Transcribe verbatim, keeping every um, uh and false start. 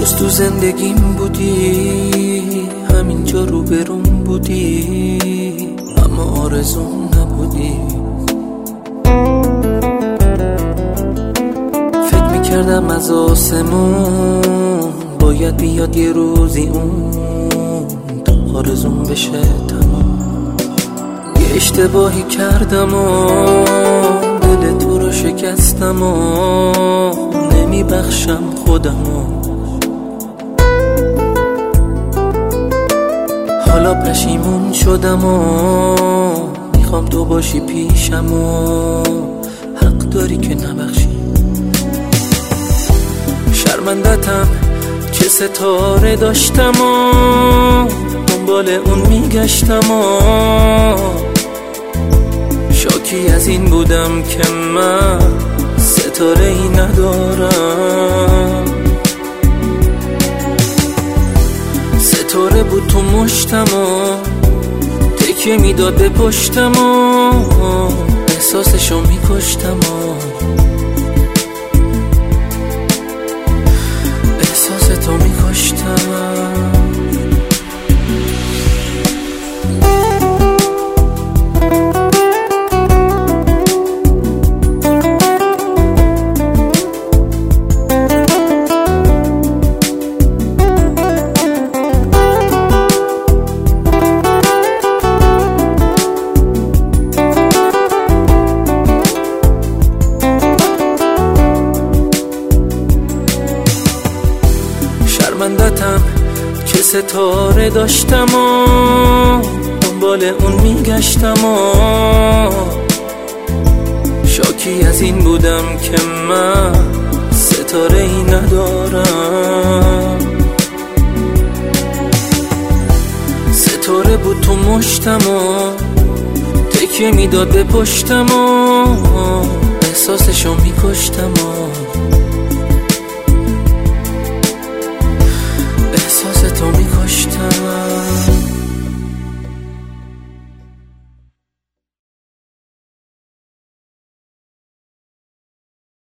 روز تو زندگیم بودی، همینجا رو برون بودی، اما آرزوم نبودی. فکر میکردم از آسمون باید بیاد یه روزی اون تا آرزوم بشه تمام. یه اشتباهی کردم و دل تو رو شکستم و نمیبخشم خودمو. حالا پشیمون شدم و میخوام تو باشی پیشم و حق داری که نبخشی. شرمندتم که ستاره داشتم و دنبال اون میگشتم و شاکی از این بودم که من ستاره ای ندارم. ستاره بود تو مشتم و تکیه میداد به پشتم و احساسشو میکشتم و احساس تو میکشتم. شرمندتم که ستاره داشتم و دنبال اون میگشتم و شاکی از این بودم که من ستاره ای ندارم. ستاره بود تو مشتم و تکیه میداد به پشتم و احساسشو میکشتم و احساس تو میکشتم.